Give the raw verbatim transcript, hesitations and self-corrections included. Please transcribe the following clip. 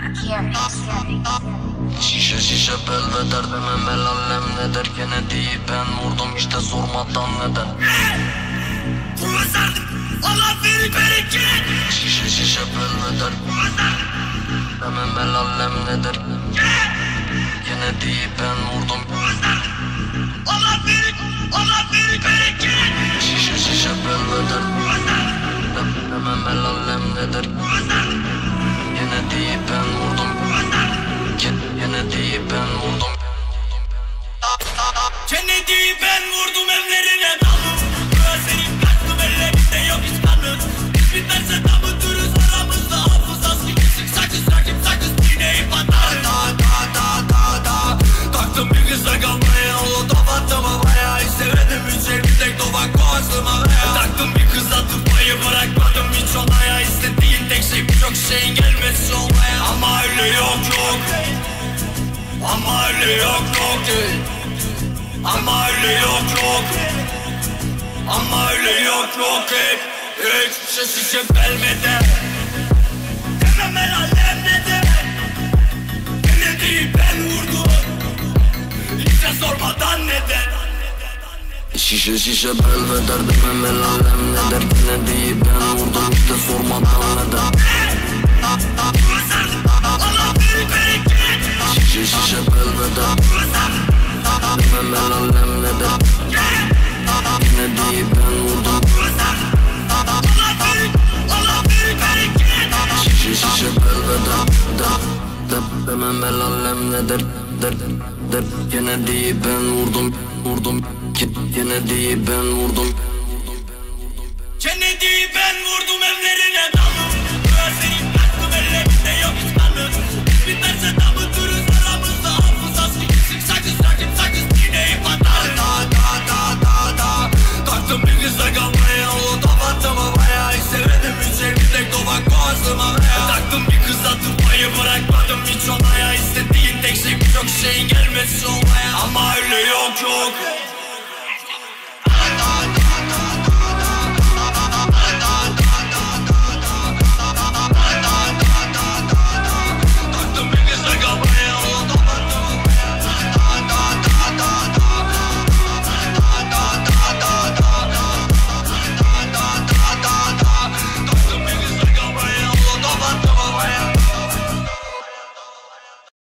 Şişe şişe belveder demem el alem ne der. Gene deyip ben vurdum işte sormadan neden. Allah beni bereket. Şişe şişe belveder demem el alem ne der. Gene deyip ben vurdum. Allah beni, Allah beni bereket. Şişe şişe belveder demem el alem ne der. Gene deyip ben vurdum. Gene deyip ben vurdum. Gene deyip ben vurdum evlerine dalım. Gözlerim kaçtım ellerinde yok hiç kanın. Hiç bitmezse damı duruz aramızda hafızası kesik. Sakız rakip sakız dineyip atar. Da da da da da. Taktım bir kıza kalmaya oldu battım havaya. İstemedim içeri tek dovak boğazım havaya. Taktım bir kıza tutmayı bırakmadım hiç olaya. İstediğin tek şey birçok şeyin gelmesi olmaya. Ama öyle yok yok. Ama öyle yok yok değil. Ama öyle yok yok. Ama öyle yok yok hep. Hiç şaşışım gelmedi. Demem el alem dedi. Gene deyip ben vurdum. Hiç sormadan neden. Şişe şişe belveder demem el alem ne der. Gene deyip ben vurdum işte sormadan neden. Allah beni bereket. Şişe şişe belveder demem el alem ne der. Gene deyip ben vurdum. Allah beni, Allah beni bereket. Şişe şişe belveder der, der, demem el alem ne der, der, der. Gene deyip ben vurdum, vurdum. Gene deyip ben vurdum.